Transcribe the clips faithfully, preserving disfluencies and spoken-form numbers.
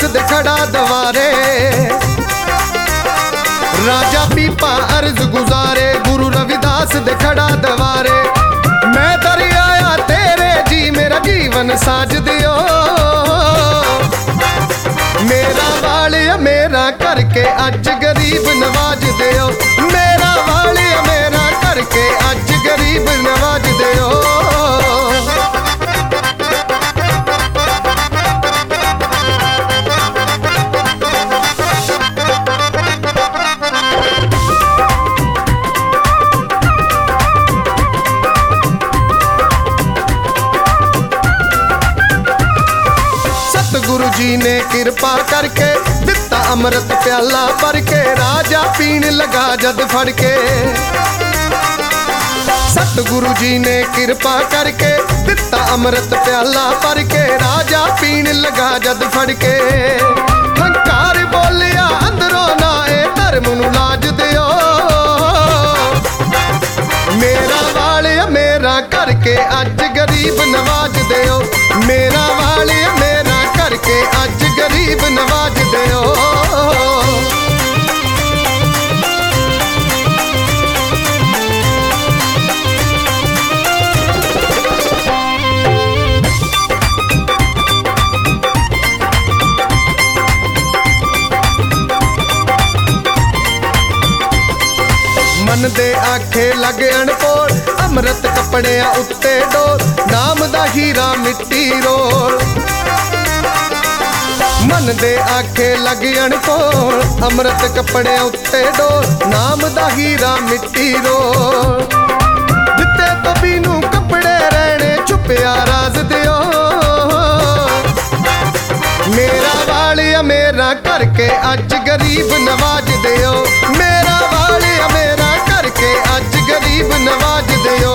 दे खड़ा दवारे। राजा पीपा अर्ज गुजारे गुरु रविदास दे खड़ा दवारे। मैं दर आया तेरे जी मेरा जीवन साज दियो। मेरा वालिया मेरा करके अज गरीब नवाज दियो। मेरा वालिया मेरा करके अज गरीब नवाज दियो। गुरु जी ने कृपा करके दिता अमृत प्याला भर के। राजा पीण लगा जद फड़ के। सतगुरु जी ने कृपा करके दिता अमृत प्याला भर के। राजा पीण लगा जद फड़ के। हंकार बोलिया अंदरों ना ए धर्म नू लाज दियो। मेरा वालिया मेरा करके अज गरीब नवाज दियो। मेरा वालिया मेरा करके अज गरीब नवाज दियो। मन दे आखे लगे अनपोल अमृत कपड़िया उत्ते डोल। नाम दा हीरा मिट्टी रोल। मन दे आखे लगे अनपोल अमृत कपड़े उत्ते डोल। नाम दा हीरा मिट्टी रोल। दिते तो बीनू कपड़े रहने छुपिया राज दियो। मेरा वालिया मेरा करके अज गरीब नवाज दियो। मेरा वालिया मेरा करके अज गरीब नवाज दियो।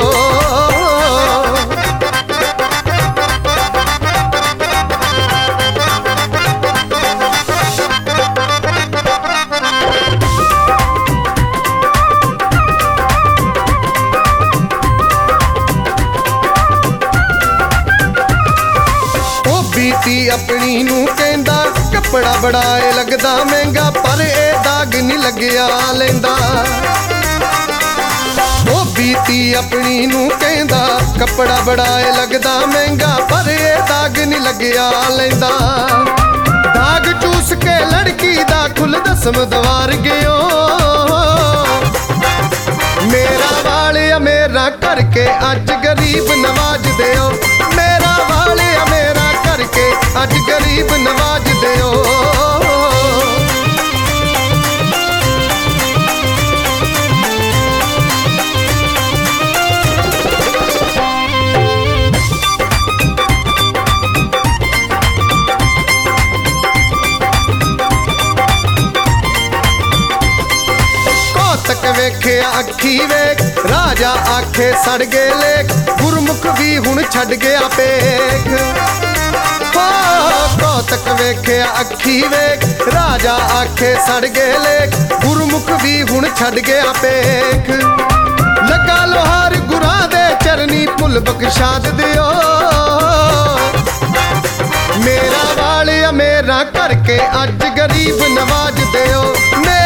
बीती अपनी नू कहंदा कपड़ा बड़ा लगदा महंगा पर ए दाग नहीं लग्या लेंदा। ओ बीती अपनी नू कहंदा कपड़ा बड़ा लगदा महंगा पर ए दाग नहीं लग्या लेंदा। दाग चूस के लड़की दा खुल दसम दवार गयो। मेरा वालिया मेरा करके अज गरीब नवाज दियो। मेरा वालिया मेरा करके अज गरीब नवाज दियो। कौतक वेखे अखी वेख राजा आखे सड़ गए लेख। गुरमुख भी हुण छड़ गया पेख। कौतक वेखे अखी वेख राजा आखे सड़ गए लेख। गुरमुख भी हुण छड़ गया पेख। लगा लोहार गुरां दे चरनी भुल बख्शाद दियो। मेरा वालिया मेरा करके अज गरीब नवाज दियो।